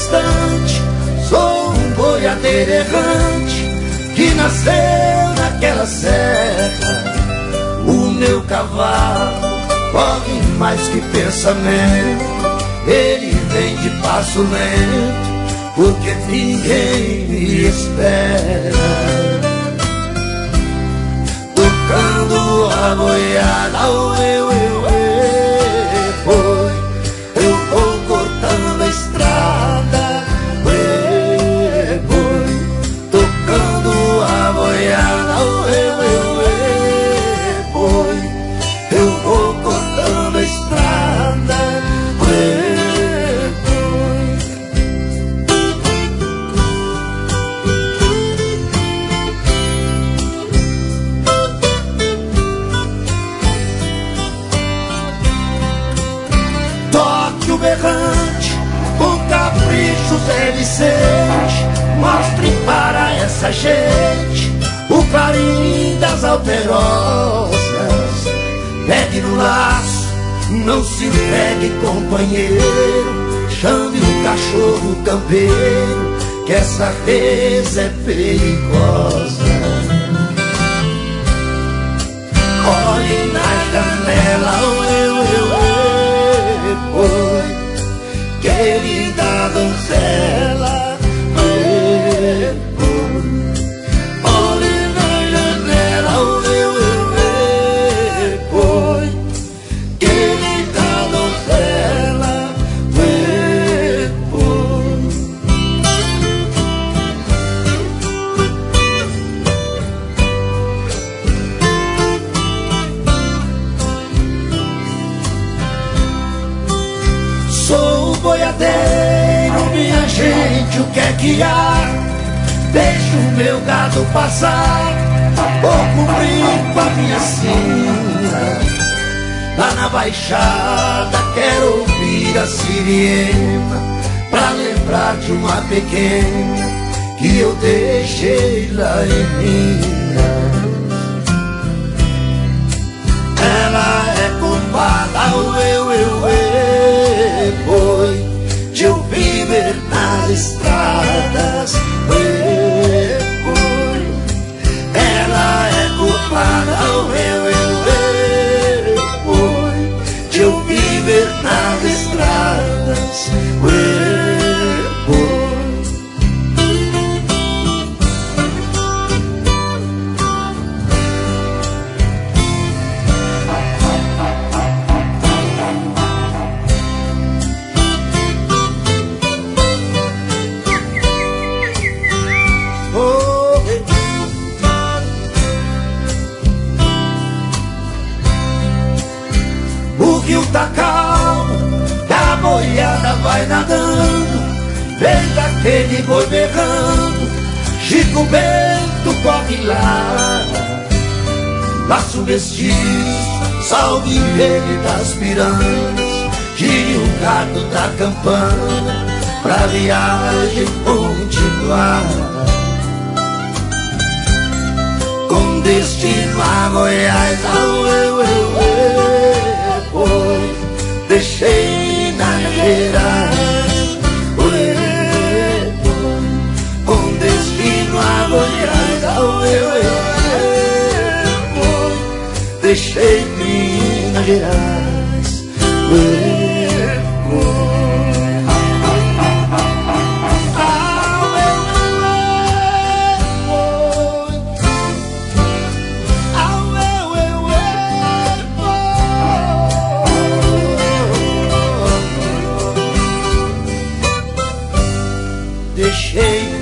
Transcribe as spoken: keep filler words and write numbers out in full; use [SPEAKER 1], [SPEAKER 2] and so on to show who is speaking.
[SPEAKER 1] distante. Sou um boiadeiro errante que nasceu naquela serra. O meu cavalo corre mais que pensamento, ele vem de passo lento, porque ninguém me espera. Tocando a boiada, eu, eu, eu, foi. Eu vou cortando a estrada, foi, foi. Tocando a boiada, eu, eu, eu, foi. Eu vou cortando a estrada, foi. Berrante, com capricho Zé Vicente, mostre para essa gente o clarim das alterosas. Pegue no laço, não se entregue, companheiro, chame o cachorro campeiro, que essa vez é perigosa. Olhe na janela, eu, eu, eu, oi, querida donzela, oi, oi. Olhe na janela, eu, eu, eu, oi, querida donzela, oi, oi. Sou boiadeiro, minha gente, o que é que há? Deixo o meu gado passar, vou cumprir com a minha sina. Lá na baixada quero ouvir a sirena, pra lembrar de uma pequena que eu deixei lá em Minas. Ela é culpada, eu, eu, eu, foi de eu viver nas estradas, eu, foi. Ela é culpada, eu, eu, eu, foi de eu viver nas estradas, eu, foi. O rio tá calmo, a boiada vai nadando, vem daquele boi berrando, Chico Bento corre lá. Laço mestiço, salve ele das piranhas, tire o gato da campana, pra viagem continuar. Com destino a Goiás, eu, eu, eu, eu, foi. Deixei na Gerais, eu, foi. Com destino a Goiás, eu, eu, eu, foi. Deixei Minas Gerais, eu, foi. Deixei